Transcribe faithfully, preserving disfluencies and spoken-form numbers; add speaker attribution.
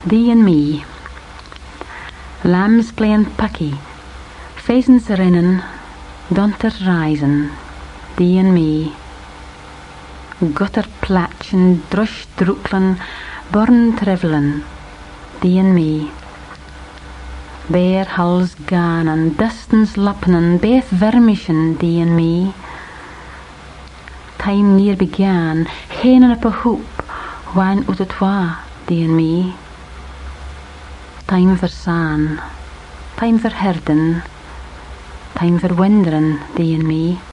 Speaker 1: thee and me. Lambs playing pucky, pheasants rinnin', dunters risin', thee and me. Gutter platchin', drush drooclin', burn trevellin', thee and me. Bear hulls ganin', distance luppenin', baith vermishin', thee and me. Time near began, hainin' up a hoop, wan oot it wa, thee and me. Time for san, time for herdin', time for wind'rin', thee and me.